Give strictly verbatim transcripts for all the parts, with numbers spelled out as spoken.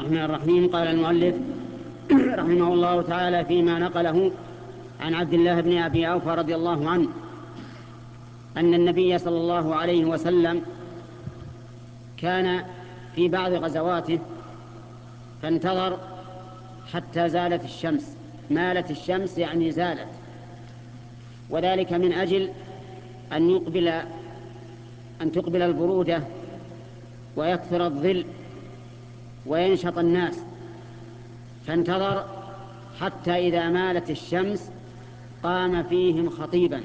الرحمن الرحيم. قال المؤلف رحمه الله تعالى فيما نقله عن عبد الله بن أبي أوفى رضي الله عنه أن النبي صلى الله عليه وسلم كان في بعض غزواته فانتظر حتى زالت الشمس. مالت الشمس يعني زالت، وذلك من أجل أن يقبل أن تقبل البرودة ويكثر الظل وينشط الناس، فانتظر حتى إذا مالت الشمس قام فيهم خطيبا.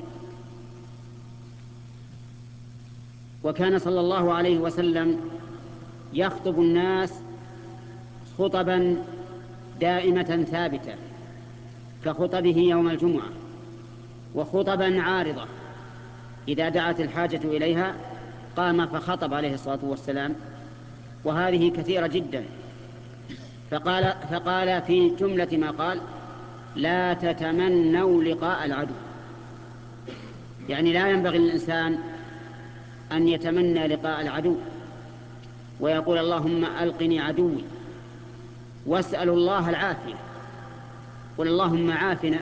وكان صلى الله عليه وسلم يخطب الناس خطبا دائمة ثابتة كخطبه يوم الجمعة، وخطبا عارضة إذا دعت الحاجة إليها قام فخطب عليه الصلاة والسلام، وهذه كثيرة جدا. فقال, فقال في جملة ما قال: لا تتمنوا لقاء العدو. يعني لا ينبغي للإنسان أن يتمنى لقاء العدو ويقول اللهم ألقني عدوي، واسأل الله العافية، قل اللهم عافنا.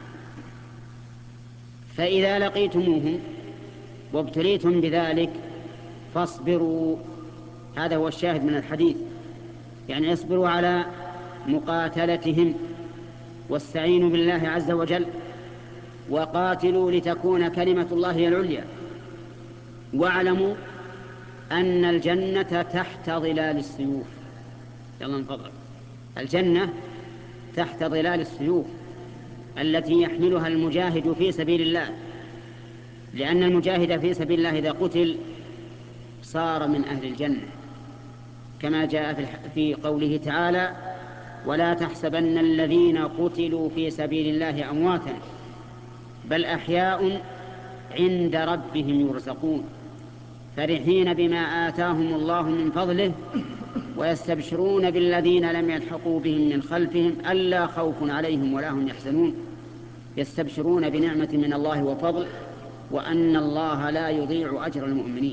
فإذا لقيتموهم وابتليتم بذلك فاصبروا. هذا هو الشاهد من الحديث، يعني اصبروا على مقاتلتهم واستعينوا بالله عز وجل وقاتلوا لتكون كلمة الله هي العليا. واعلموا أن الجنة تحت ظلال السيوف. يلا من فضلك، الجنة تحت ظلال السيوف التي يحملها المجاهد في سبيل الله، لأن المجاهد في سبيل الله إذا قتل صار من أهل الجنة، كما جاء في قوله تعالى: ولا تحسبن الذين قتلوا في سبيل الله أمواتا بل أحياء عند ربهم يرزقون فرحين بما آتاهم الله من فضله ويستبشرون بالذين لم يلحقوا بهم من خلفهم ألا خوف عليهم ولا هم يحزنون يستبشرون بنعمة من الله وفضل وأن الله لا يضيع أجر المؤمنين.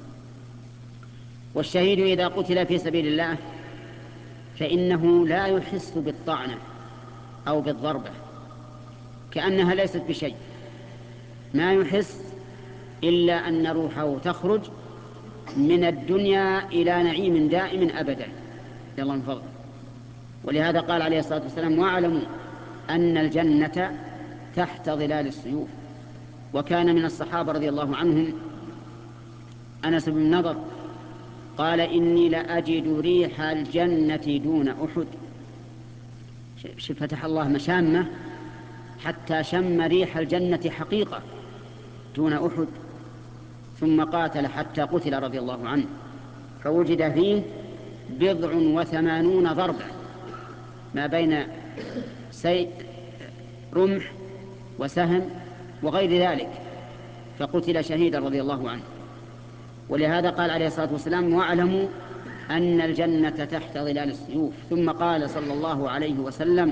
والشهيد إذا قتل في سبيل الله فإنه لا يحس بالطعنة أو بالضربة، كأنها ليست بشيء، ما يحس إلا أن روحه تخرج من الدنيا إلى نعيم دائم أبدا. يلا من فضل. ولهذا قال عليه الصلاة والسلام: واعلموا أن الجنة تحت ظلال السيوف. وكان من الصحابة رضي الله عنهم أنس بن نضر قال: إني لأجد ريح الجنة دون أحد. فتح الله مشامة حتى شم ريح الجنة حقيقة دون أحد. ثم قاتل حتى قتل رضي الله عنه، فوجد فيه بضع وثمانون ضربة ما بين سيف رمح وسهم وغير ذلك، فقتل شهيدا رضي الله عنه. ولهذا قال عليه الصلاة والسلام: واعلموا أن الجنة تحت ظلال السيوف. ثم قال صلى الله عليه وسلم: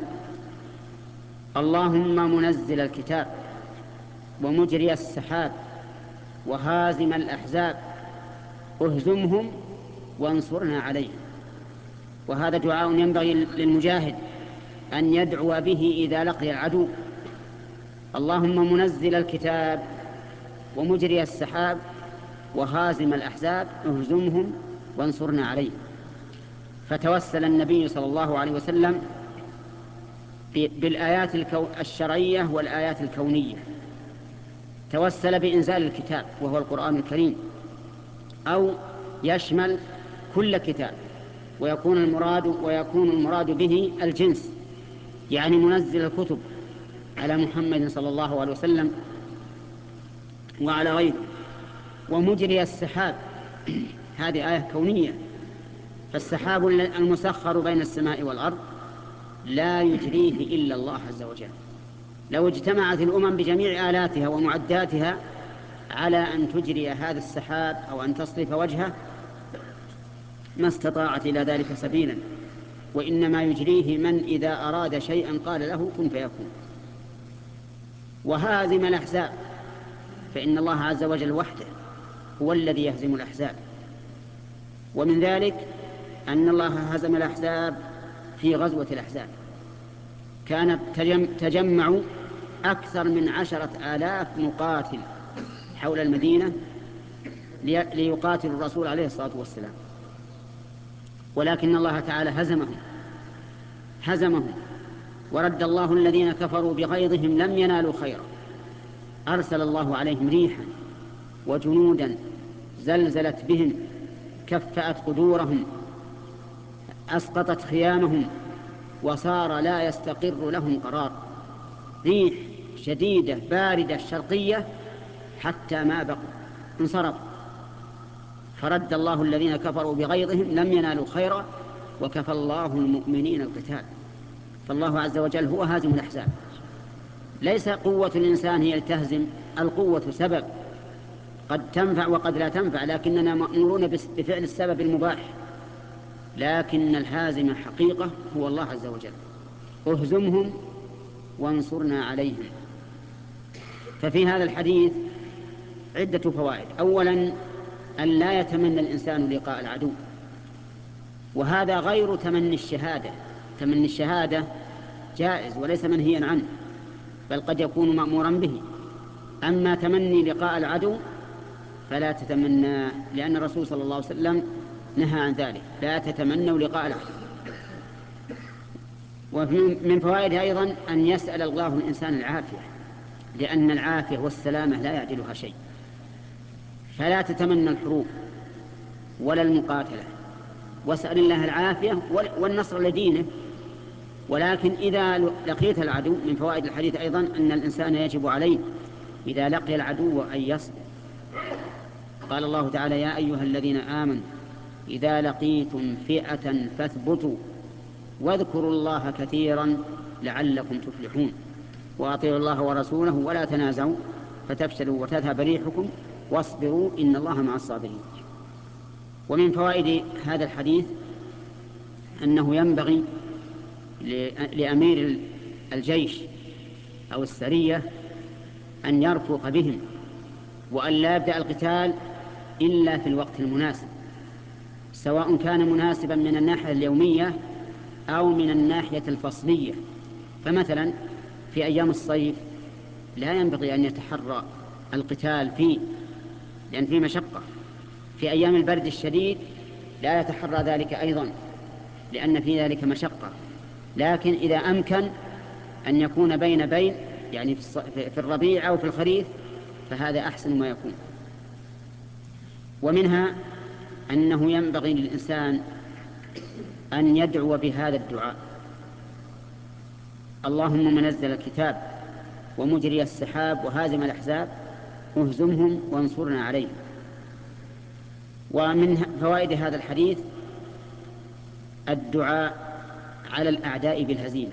اللهم منزل الكتاب ومجري السحاب وهازم الأحزاب اهزمهم وانصرنا عليهم. وهذا دعاء ينبغي للمجاهد أن يدعو به إذا لقي العدو: اللهم منزل الكتاب ومجري السحاب وهازم الأحزاب اهزمهم وانصرنا عليهم. فتوسل النبي صلى الله عليه وسلم بالآيات الشرعية والآيات الكونية. توسل بإنزال الكتاب وهو القرآن الكريم، أو يشمل كل كتاب، ويكون المراد ويكون المراد به الجنس، يعني منزل الكتب على محمد صلى الله عليه وسلم وعلى غيره. ومجري السحاب هذه آية كونية، فالسحاب المسخر بين السماء والأرض لا يجريه إلا الله عز وجل. لو اجتمعت الأمم بجميع آلاتها ومعداتها على أن تجري هذا السحاب أو أن تصرف وجهه ما استطاعت إلى ذلك سبيلا، وإنما يجريه من إذا أراد شيئا قال له كن فيكون. وهازم الأحزاب، فإن الله عز وجل وحده هو الذي يهزم الأحزاب. ومن ذلك أن الله هزم الأحزاب في غزوة الأحزاب، كانت تجمع أكثر من عشرة آلاف مقاتل حول المدينة ليقاتلوا الرسول عليه الصلاة والسلام، ولكن الله تعالى هزمهم هزمهم ورد الله الذين كفروا بغيظهم لم ينالوا خيرا، أرسل الله عليهم ريحا وجنودا زلزلت بهم، كفأت قدورهم، أسقطت خيامهم، وصار لا يستقر لهم قرار، ريح شديدة باردة شرقية حتى ما بقوا انصرفوا. فرد الله الذين كفروا بغيظهم لم ينالوا خيرا وكفى الله المؤمنين القتال. فالله عز وجل هو هازم الأحزاب. ليس قوة الإنسان هي التهزم، القوة سبب قد تنفع وقد لا تنفع، لكننا مأمورون بفعل السبب المباح، لكن الهازم حقيقة هو الله عز وجل. اهزمهم وانصرنا عليهم. ففي هذا الحديث عدة فوائد. أولا، أن لا يتمنى الإنسان لقاء العدو، وهذا غير تمني الشهادة. تمني الشهادة جائز وليس منهيا عنه، بل قد يكون مأمورا به. أما تمني لقاء العدو فلا تتمنى، لأن الرسول صلى الله عليه وسلم نهى عن ذلك، لا تتمنوا لقاء العدو. ومن فوائدها أيضا أن يسأل الله الإنسان العافية، لأن العافية والسلامة لا يعدلها شيء. فلا تتمنى الحروب ولا المقاتلة، واسأل الله العافية والنصر لدينه. ولكن إذا لقيت العدو، من فوائد الحديث أيضا أن الإنسان يجب عليه إذا لقي العدو أن يصبر. قال الله تعالى: يا أيها الذين آمنوا إذا لقيتم فئة فاثبتوا واذكروا الله كثيرا لعلكم تفلحون وأطيعوا الله ورسوله ولا تنازعوا فتفشلوا وتذهب ريحكم واصبروا إن الله مع الصابرين. ومن فوائد هذا الحديث أنه ينبغي لأمير الجيش أو السرية أن يرفق بهم، وأن لا يبدأ القتال إلا في الوقت المناسب، سواء كان مناسبا من الناحية اليومية أو من الناحية الفصلية. فمثلا في أيام الصيف لا ينبغي أن يتحرى القتال فيه لأن فيه مشقة. في أيام البرد الشديد لا يتحرى ذلك أيضا لأن في ذلك مشقة. لكن إذا أمكن أن يكون بين بين، يعني في الربيع أو في الخريف، فهذا أحسن ما يكون. ومنها أنه ينبغي للإنسان أن يدعو بهذا الدعاء: اللهم منزل الكتاب ومجري السحاب وهازم الأحزاب اهزمهم وانصرنا عليهم. ومن فوائد هذا الحديث الدعاء على الأعداء بالهزيمة،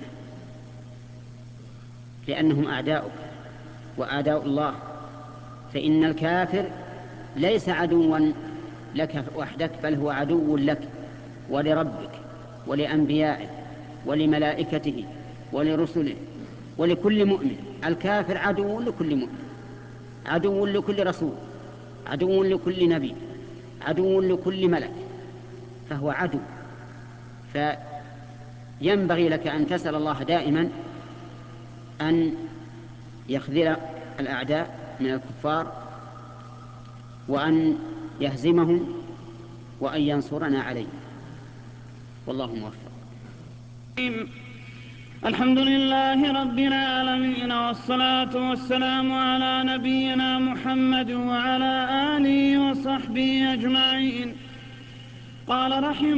لأنهم أعداؤك وأعداء الله. فإن الكافر ليس عدوا لك وحدك، بل هو عدو لك ولربك ولأنبيائه ولملائكته ولرسله ولكل مؤمن. الكافر عدو لكل مؤمن، عدو لكل رسول، عدو لكل نبي، عدو لكل ملك، فهو عدو. فينبغي لك أن تسأل الله دائما أن يخذل الأعداء من الكفار وأن يهزمهم وأن ينصرنا عليه. والله موفق. الحمد لله رب العالمين، والصلاة والسلام على نبينا محمد وعلى آله وصحبه أجمعين. قال رحمه